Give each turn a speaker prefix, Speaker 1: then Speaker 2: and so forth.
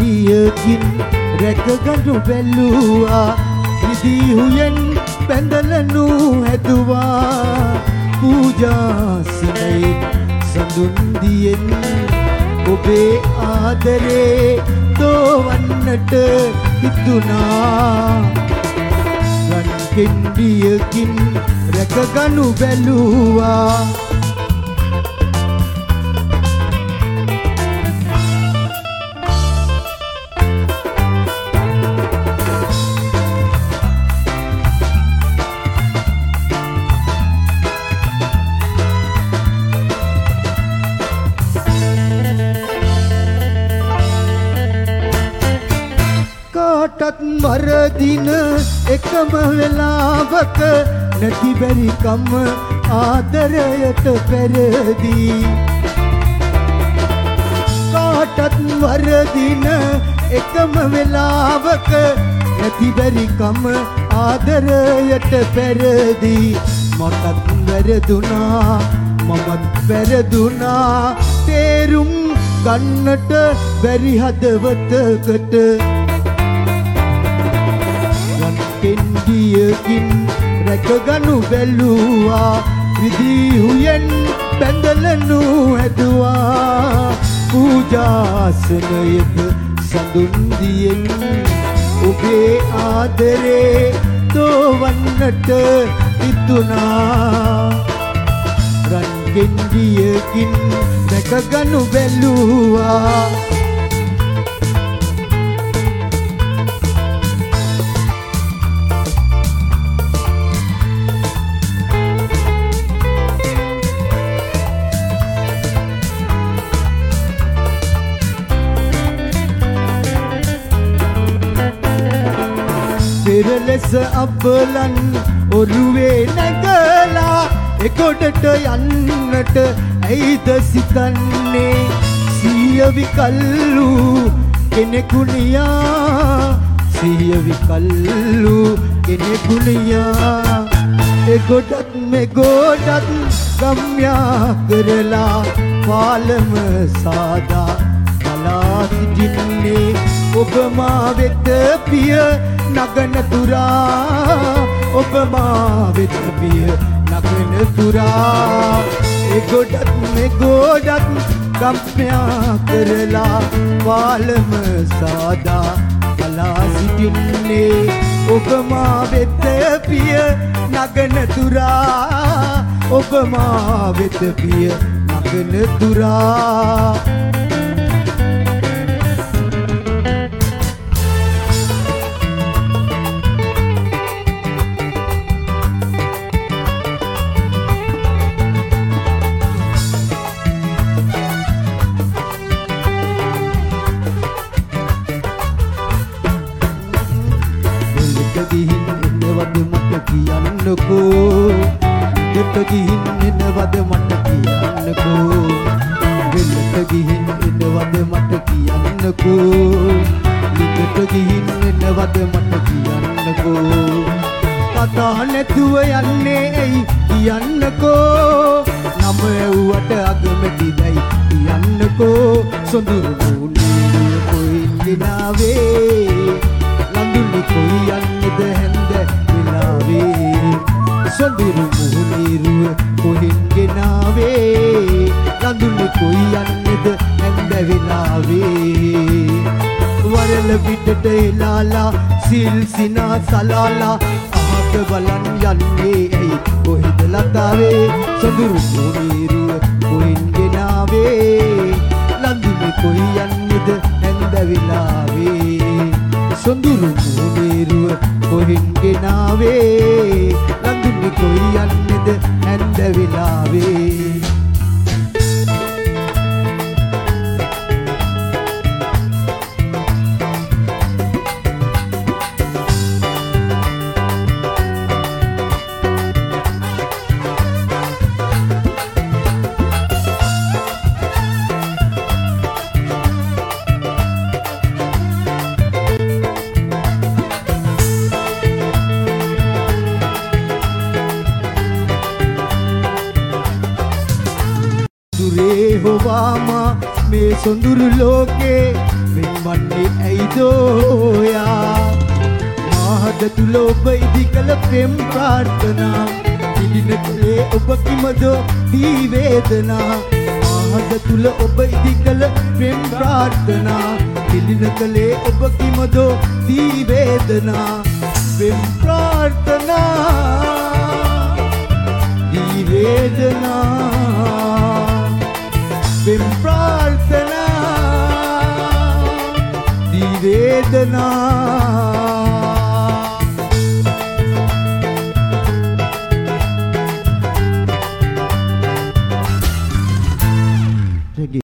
Speaker 1: කෙන්ඩියකින් රැකගනු බැලුවා රිදී හුයෙන් බැඳලනු හැදුවා පූජාසනයේ සඳුන්දියෙන් ඔබේ ආදරේ දෝවන්නට හිතුනා රන් කෙන්ඩියකින් රැකගනු බැලුවා වරදින එකම වෙලාවක නැති බැරිකම ආදරයට පෙරදී කාටත් වරදින එකම වෙලාවක නැති බැරිකම ආදරයට පෙරදී මටත් වැරදුනා මමත් වැරදුනා තේරුම් ගන්නට බැරි හදවතකට කෙන්ඩියකින් රැකගනු බැලුවා රිදී හුයෙන් බැඳලනු හැදුවා පූජාසනයක සඳුන්දියෙන් ඔබේ ආදරේ දෝවන්නට හිතුනා රන් කෙන්ඩියකින් රැකගනු බැලුවා ලෙස අපලන් ඔරුවේ නැගලා එකොටට යන්නට ඇයිද සිතන්නේ සිය විකල්ලු කෙනෙකුනියා සිය විකල්ලු කෙනෙකුනියා එකොටත් මෙගොඩත් ගම්යා කරලා පාලම සාදා බලා සිටින්නේ ඔබ මා වෙත පිය නගන තුරා ඔබ මා වෙත පිය නගන තුරා එගොඩත් මෙගොඩත් ගම්ප්‍යා කරලා පාලම සාදා බලා සිටින්නේ ඔබ මා වෙත පිය නගන තුරා ඔබ මා වෙත පිය නගන තුරා දෙට ගිහින් එනවද මට කියන්නකෝ වෙලට ගිහින් එනවද මට කියන්නකෝ ලිකට ගිහින් එනවද මට කියන්නකෝ කතා නැතුව යන්නේ ඇයි කියන්නකෝ නම ඇව්වට අගමැති දැයි කියන්නකෝ සොඳුරු මූණේ කොයින් ගෙනාවේ ලඳුනි කොයි යන්නේද හැන්ද වෙලාවේ සොඳුරු මුහුණිරුව කොහෙන් ගෙනාවේ ලඳුනි කොයි යන්නේද හැන්ද වෙලාවේ වරල පිටට එලාලා සිල් සිනා සලාලා අහක බලන් යන්නේ ඇයි කොහෙද ලතාවේ සොඳුරු මුහුණිරුව කොහෙන් ගෙනාවේ ලඳුනි කොයි යන්නේද හැන්ද වෙලාවේ සොඳුරු මුහුණිරුව කොහෙන් ගෙනාවේ ලඳුනි කොයි යන්නේද හැන්ද වෙලාවේ මේ සොඳුරු ලෝකේ වෙන්වන්නේ ඇයිදෝයා මාහද තුල ඔබ ඉදි කළ ප්‍රේම ප්‍රාර්ථනා පිළින කලේ ඔබ කිමදෝ දී වේදනා මාහද තුල ඔබ ඉදි කළ ප්‍රේම ප්‍රාර්ථනා පිළින කලේ ඔබ කිමදෝ දී වේදනා ප්‍රේම ප්‍රාර්ථනා දී වේදනා ප්‍රේම ප්‍රාර්ථනා दी वेदना